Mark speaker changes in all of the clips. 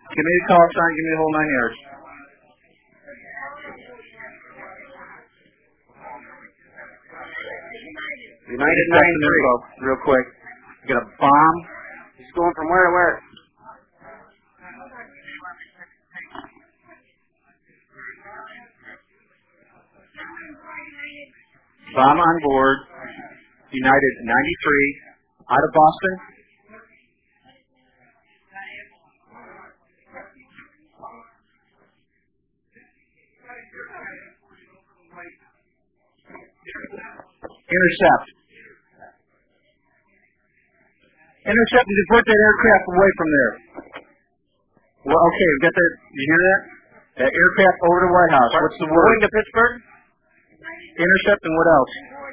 Speaker 1: Give me the call sign. Give me the whole 9 yards.
Speaker 2: United 9-3.
Speaker 1: Real quick. Get a bomb.
Speaker 2: He's going from where to where?
Speaker 1: Bomb on board. United 93. Out of Boston. Intercept. Intercept and divert that aircraft away from there. Well, okay, we got that. You hear that? That aircraft over the White House. What's the word?
Speaker 2: Going to Pittsburgh?
Speaker 1: Intercept and what else?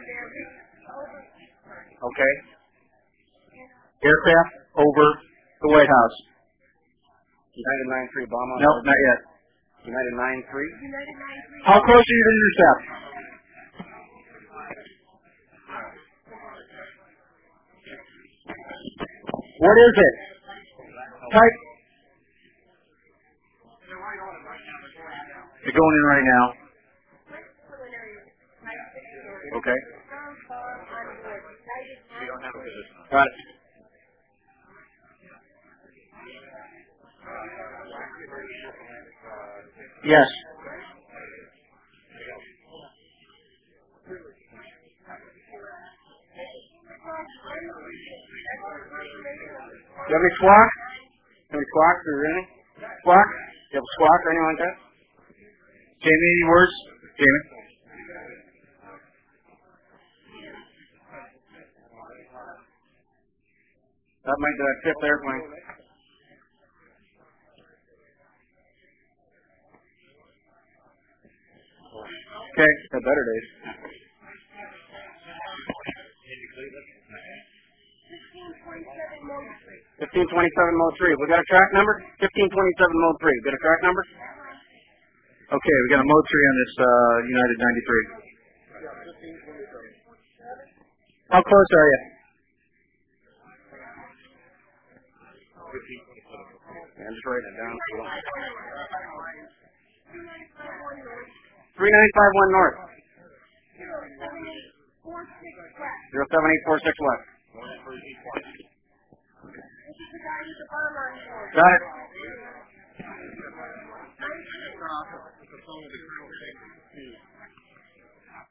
Speaker 2: Okay.
Speaker 1: Aircraft over the White House.
Speaker 2: United 9-3 bomb on.
Speaker 1: No, not yet.
Speaker 2: United 9-3.
Speaker 1: How close are you to intercept? What is it? Type. You're going in right now. Okay. Got it. Yes.
Speaker 2: Do you have any squawk? Any squawks or anything? Squawk? Do you have a squawk or anything like that?
Speaker 1: Jamie, any words? Jamie?
Speaker 2: That might be that fifth airplane.
Speaker 1: Okay.
Speaker 2: Had better days. 1527 mode 3. We got a track number? 1527 mode 3. Got a track number?
Speaker 1: Okay, we got a mode 3 on this United 93. How close are you?
Speaker 2: I'm just writing it down. 3951 north. 07846 west. Got it.